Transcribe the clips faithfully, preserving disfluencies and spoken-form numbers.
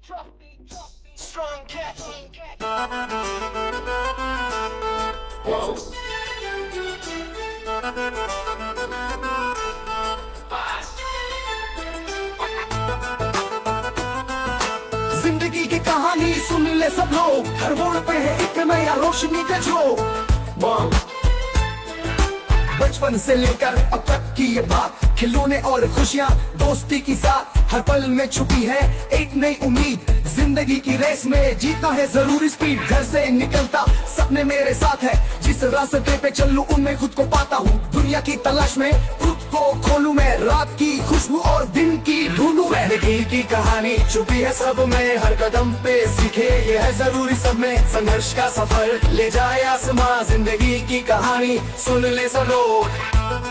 Strong cat. Whoa. जिंदगी की कहानी सुन ले सब लोग, हर मोड़ पे है एक नया रोशनी का झोंक। बचपन से लेकर अब तक की ये बात, खिलौने और खुशियाँ दोस्ती की साथ, हर पल में छुपी है एक नई उम्मीद। जिंदगी की रेस में जीतना है जरूरी स्पीड, घर से निकलता सपने मेरे साथ है, जिस रास्ते पे चलूं उनमें खुद को पाता हूँ। दुनिया की तलाश में खुद को खोलूं मैं, रात की खुशबू और दिन की ढूंढूं मैं। जिंदगी की कहानी छुपी है सब में, हर कदम पे सीखे ये है जरूरी सब में। संघर्ष का सफर ले जाए आसमां, जिंदगी की कहानी सुन ले सब लोग।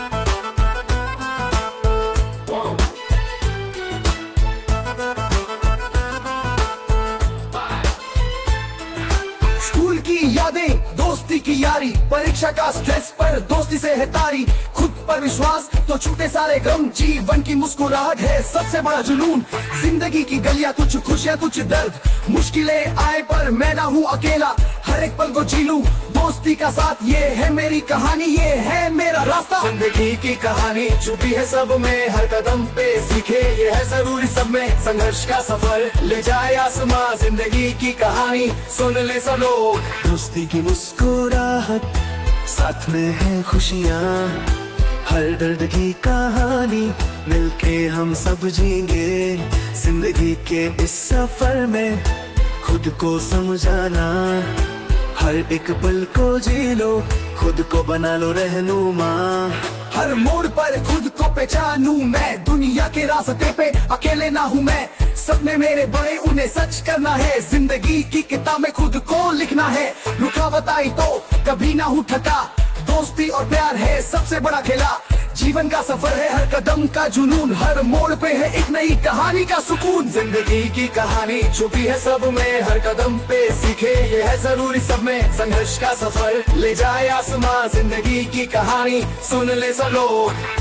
स्कूल की यादें, दोस्ती की यारी, परीक्षा का स्ट्रेस पर दोस्ती से है तारी। खुद पर विश्वास तो छूटे सारे गम, जीवन की मुस्कुराहट है सबसे बड़ा जुनून। जिंदगी की गलियां कुछ खुशियां कुछ दर्द, मुश्किलें आए पर मैं ना हूँ अकेला, हर एक पल को जी लूं दोस्ती का साथ। ये है मेरी कहानी, ये है मेरा रास्ता। जिंदगी की कहानी छुपी है सब में, हर कदम पे सीखे ये है जरूरी सब में। संघर्ष का सफर ले जाए आसमां, जिंदगी की कहानी सुन ले सब लोग। दोस्ती की मुस्कुराहट, साथ में है खुशियाँ, हर दर्द की कहानी मिलके हम सब जीएंगे। जिंदगी के इस सफर में खुद को समझाना, हर एक पल को जी लो, खुद को बना लो रहनुमा। हर मोड़ पर खुद को पहचानूं मैं, दुनिया के रास्ते पे अकेले ना हूँ मैं। सपने मेरे बड़े उन्हें सच करना है, जिंदगी की किताबें खुद को लिखना है। रुकावट आई तो कभी ना हूँ थका, दोस्ती और प्यार है सबसे बड़ा खेला। जीवन का सफर है हर कदम का जुनून, हर मोड़ पे है एक नई कहानी का सुकून। जिंदगी की कहानी छुपी है सब में, हर कदम पे सीखे ये है जरूरी सब में। संघर्ष का सफर ले जाए आसमां, जिंदगी की कहानी सुन ले सब लोग।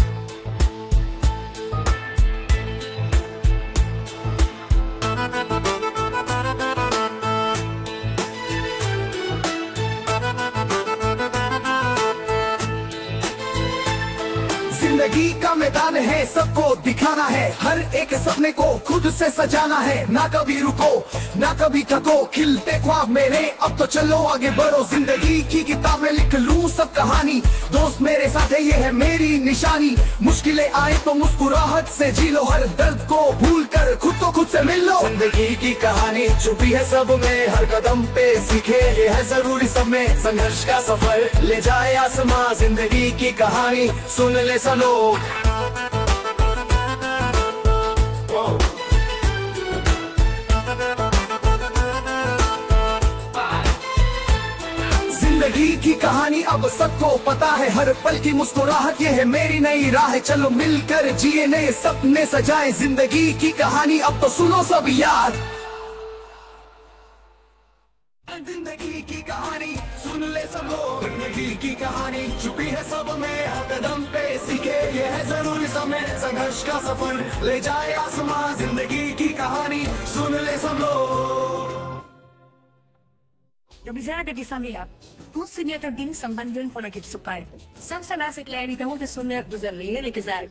जिंदगी का मैदान है, सबको दिखाना है, हर एक सपने को खुद से सजाना है। ना कभी रुको ना कभी थको, खिलते ख्वाब मेरे अब तो चलो आगे बढ़ो। जिंदगी की किताब में लिख लूं सब कहानी, दोस्त मेरे साथ है ये है मेरी निशानी। मुश्किलें आए तो मुस्कुराहट से जी लो, हर दर्द को भूल कर खुद को खुद से मिल लो। जिंदगी की कहानी छुपी है सब में, हर कदम पे सीखे ये है जरूरी सब में। संघर्ष का सफर ले जाए आसमां, जिंदगी की कहानी सुन ले सब लोग। जिंदगी की कहानी अब सबको पता है, हर पल की मुस्कुराहट ये है मेरी नई राह। चलो मिलकर जिए नए सपने सजाए, जिंदगी की कहानी अब तो सुनो सब यार। जिंदगी की कहानी सुन ले सब लोग, जिंदगी की कहानी छुपी है सब में, हर कदम पे सीखे ये है जरूरी समय। संघर्ष का सफर ले जाए आसमां, जिंदगी की कहानी सुन ले सब लोग। Nabisaya de Samia, kung sinya din sa bandun po nagkipsupay. Sam sa nasa klari na mo na sumer do sa liyan ikazal.